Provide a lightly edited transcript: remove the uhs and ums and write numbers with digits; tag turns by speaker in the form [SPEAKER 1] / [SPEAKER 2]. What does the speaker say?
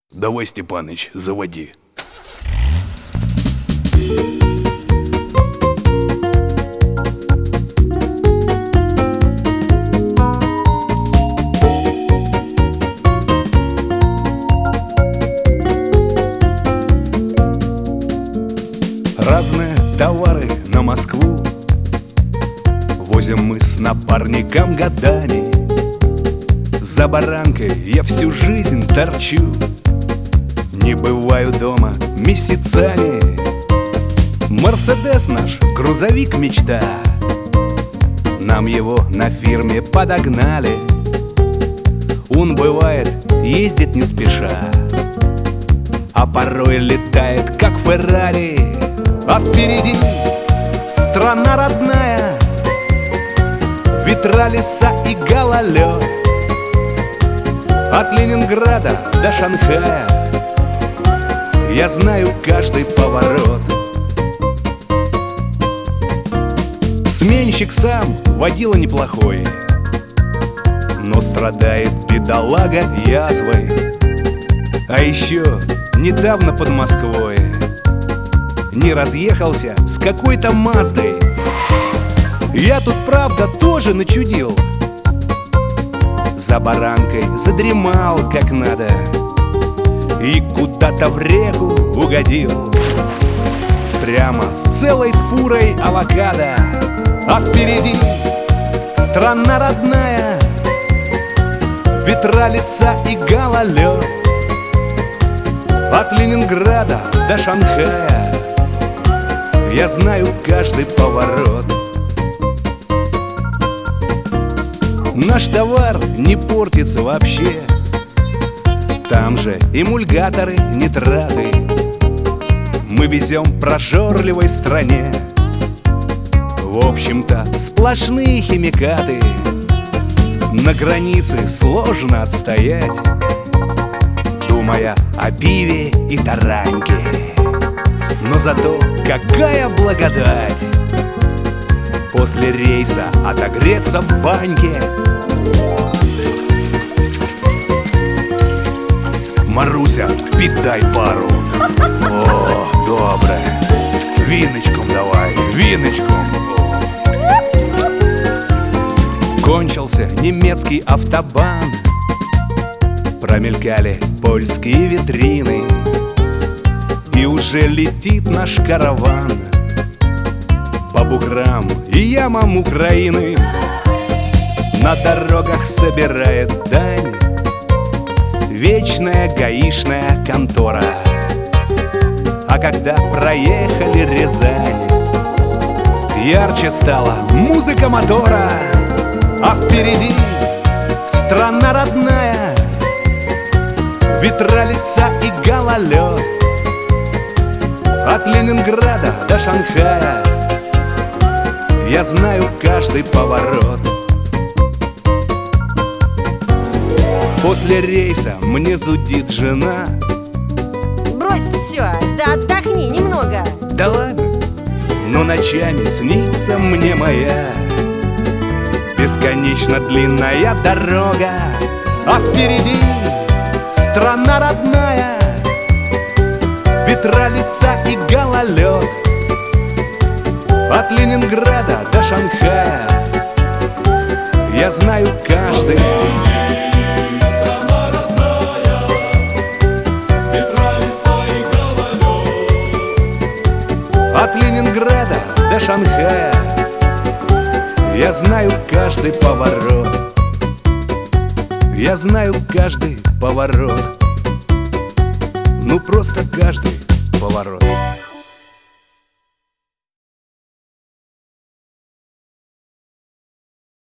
[SPEAKER 1] Давай, Степаныч, заводи.
[SPEAKER 2] Разные товары на Москву возим мы с напарником годами. За баранкой я всю жизнь торчу, не бываю дома месяцами. Мерседес наш, грузовик мечта, нам его на фирме подогнали. Он бывает, ездит не спеша, а порой летает, как Феррари. А впереди страна родная, ветра, леса и гололед. От Ленинграда до Шанхая я знаю каждый поворот. Сменщик сам водила неплохой, но страдает бедолага язвой. А еще недавно под Москвой не разъехался с какой-то Маздой. Я тут, правда, тоже начудил, за баранкой задремал как надо и куда-то в реку угодил, прямо с целой фурой авокадо. А впереди страна родная, ветра, леса и гололед. От Ленинграда до Шанхая я знаю каждый поворот. Наш товар не портится вообще, там же эмульгаторы, нитраты. Мы везем прожорливой стране, в общем-то, сплошные химикаты. На границе сложно отстоять, думая о пиве и тараньке. Но зато какая благодать после рейса отогреться в баньке. Маруся, піддай пару. О, добре. Виночком давай, виночком. Кончился немецкий автобан, промелькали польские витрины, и уже летит наш караван по буграм и ямам Украины. На дорогах собирает дань вечная гаишная контора. А когда проехали Рязань, ярче стала музыка мотора. А впереди страна родная, ветра, леса и гололед. От Ленинграда до Шанхая я знаю каждый поворот. После рейса мне зудит жена.
[SPEAKER 3] Брось все, да отдохни немного.
[SPEAKER 2] Да ладно, но ночами снится мне моя бесконечно длинная дорога. А впереди страна родная, ветра, леса и гололед. От Ленинграда до Шанхая я знаю каждый. От Ленинграда до Шанхая я знаю каждый поворот. Я знаю каждый поворот. Ну просто каждый поворот.